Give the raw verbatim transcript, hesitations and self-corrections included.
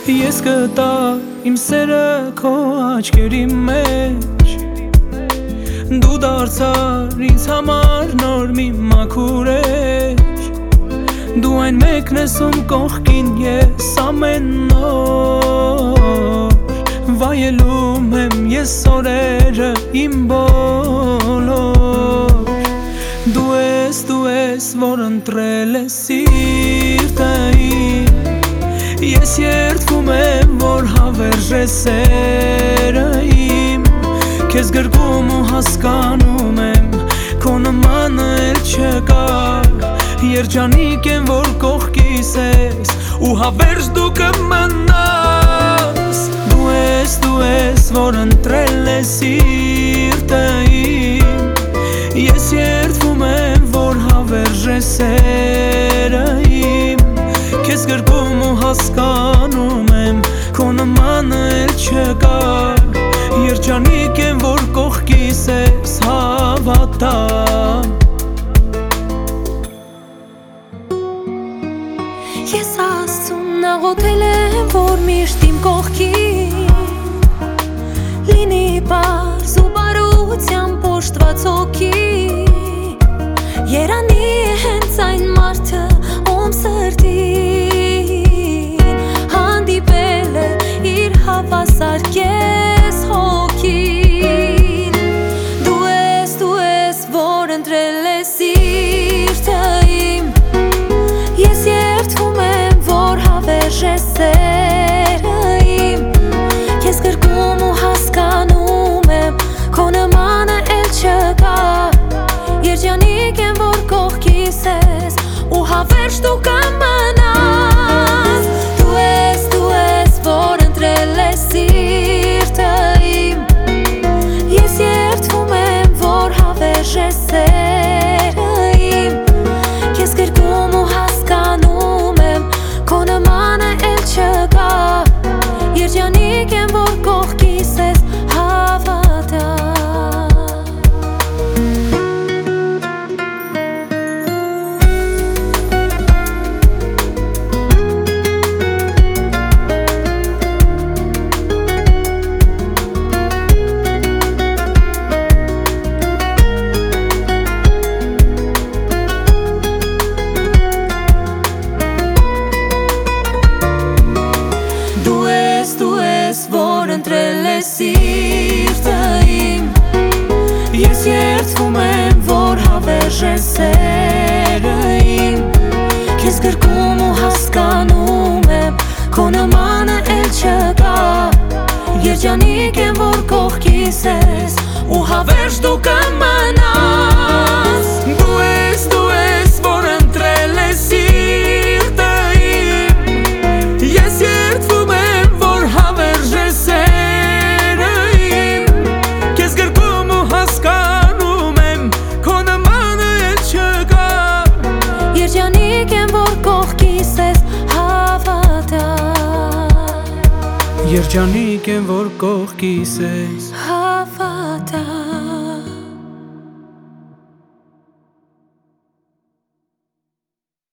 Ես կտա իմ սերը քո աչքերի մեջ, դու դարձար ինձ համար նոր մի մաքուր էջ, դու այն մեկն ես ում կողքին ես ամեն օր, վայելում եմ ես օրերը իմ բոլոր, դու ես, դու ես, որ ընտրել ես սիրտը իմ, ես երդվում եմ, որ հավերժ ես սերը իմ, քեզ գրկում ու հասկանում եմ, քո նմանը էլ չկա, երջանիկ եմ, որ կողքիս ես, ու հավերժ դու կմնաս, դու ես, դու ես, որ ընտրել ես սիրտը իմ, ես երդվում եմ, որ հավերժ ես սերը իմ, քեզ գրկում ու հասկանում եմ, քո նմանը էլ չկա, երջանիկ եմ, որ կողքիս ես, հավատամ։ Ես Աստծուն աղոթել եմ, որ միշտ իմ կողքին լինի պարզ ու բարությամբ պոշտված հոգի, երանի է հենց այն մարդը, ում սրտին հանդիպել է իր հավասար քեզ հոգին, դու ես, դու ես, որ ընտրել ես սիրտը իմ, ես երդվում եմ, որ հավերժ ես սերը իմ, քեզ գրկում ու հասկանում եմ, քո նմանը էլ չկա, երջանիկ եմ, որ կողքիս ես, ու հավերժ դու կմնաս, դու ես, դու ես, որ ընտրել ես սիրտը իմ, ես երդվում եմ, որ հավերժ ես սերը իմ, քեզ գրկում ու հասկանում եմ, քո նմանը էլ չկա, երջանիկ եմ, որ կողքիս ես, հավատամ։ Որ ընտրել ես սիրտը իմ, ես երդվում եմ, որ հավերժ ես սերը իմ, քեզ գրկում ու հասկանում եմ, քո նմանը էլ չկա, երջանիկ եմ, որ կողքիս ես, ու հավերժ դու կմնաս, դու ես, դու ես, որ ընտրել ես սիրտը իմ, ես երդվում եմ, որ հավերժ ես սերը իմ, քեզ գրկում ու հասկանում եմ, քո նմանը էլ չկա, երջանիկ եմ, որ կողքիս ես, հավատամ, երջանիկ եմ, որ կողքիս ես,